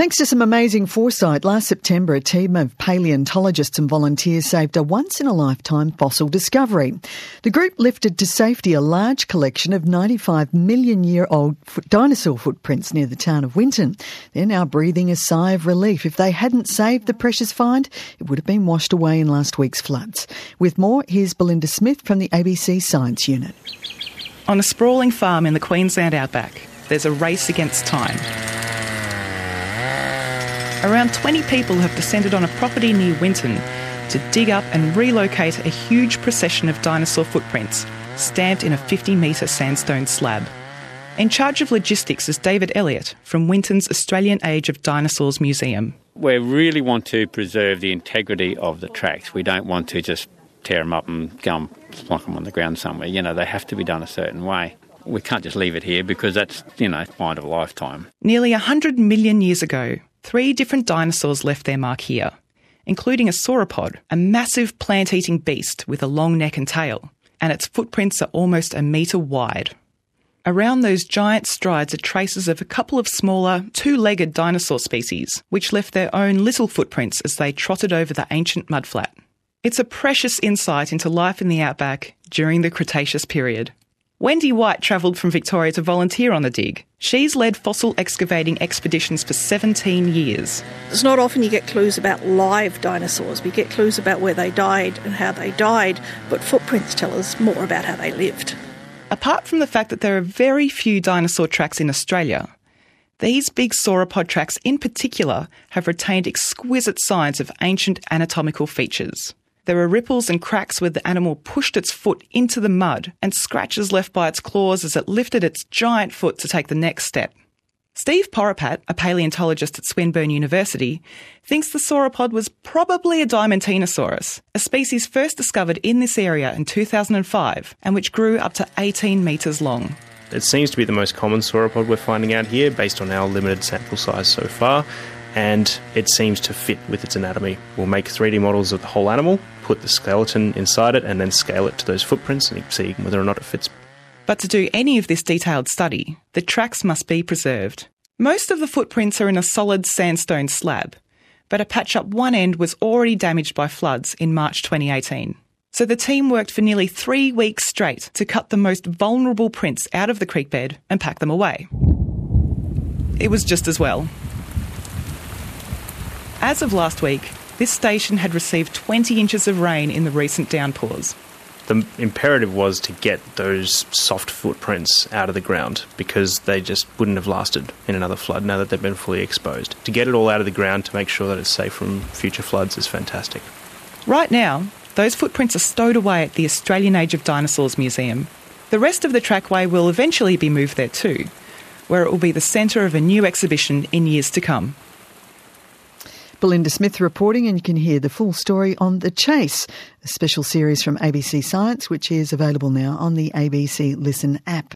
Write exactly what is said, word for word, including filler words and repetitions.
Thanks to some amazing foresight, last September a team of paleontologists and volunteers saved a once-in-a-lifetime fossil discovery. The group lifted to safety a large collection of ninety-five million year old dinosaur footprints near the town of Winton. They're now breathing a sigh of relief. If they hadn't saved the precious find, it would have been washed away in last week's floods. With more, here's Belinda Smith from the A B C Science Unit. On a sprawling farm in the Queensland outback, there's a race against time. Around twenty people have descended on a property near Winton to dig up and relocate a huge procession of dinosaur footprints stamped in a fifty metre sandstone slab. In charge of logistics is David Elliott from Winton's Australian Age of Dinosaurs Museum. We really want to preserve the integrity of the tracks. We don't want to just tear them up and go and plonk them on the ground somewhere. You know, they have to be done a certain way. We can't just leave it here because that's, you know, find of a lifetime. Nearly one hundred million years ago, three different dinosaurs left their mark here, including a sauropod, a massive plant-eating beast with a long neck and tail, and its footprints are almost a metre wide. Around those giant strides are traces of a couple of smaller, two-legged dinosaur species, which left their own little footprints as they trotted over the ancient mudflat. It's a precious insight into life in the outback during the Cretaceous period. Wendy White travelled from Victoria to volunteer on the dig. She's led fossil excavating expeditions for seventeen years. It's not often you get clues about live dinosaurs. We get clues about where they died and how they died, but footprints tell us more about how they lived. Apart from the fact that there are very few dinosaur tracks in Australia, these big sauropod tracks in particular have retained exquisite signs of ancient anatomical features. There are ripples and cracks where the animal pushed its foot into the mud and scratches left by its claws as it lifted its giant foot to take the next step. Steve Poripat, a paleontologist at Swinburne University, thinks the sauropod was probably a Diamantinosaurus, a species first discovered in this area in two thousand five and which grew up to eighteen metres long. It seems to be the most common sauropod we're finding out here based on our limited sample size so far, and it seems to fit with its anatomy. We'll make three D models of the whole animal, put the skeleton inside it, and then scale it to those footprints and see whether or not it fits. But to do any of this detailed study, the tracks must be preserved. Most of the footprints are in a solid sandstone slab, but a patch up one end was already damaged by floods in March twenty eighteen. So the team worked for nearly three weeks straight to cut the most vulnerable prints out of the creek bed and pack them away. It was just as well. As of last week, this station had received twenty inches of rain in the recent downpours. The imperative was to get those soft footprints out of the ground because they just wouldn't have lasted in another flood now that they've been fully exposed. To get it all out of the ground to make sure that it's safe from future floods is fantastic. Right now, those footprints are stowed away at the Australian Age of Dinosaurs Museum. The rest of the trackway will eventually be moved there too, where it will be the centre of a new exhibition in years to come. Belinda Smith reporting, and you can hear the full story on The Chase, a special series from A B C Science, which is available now on the A B C Listen app.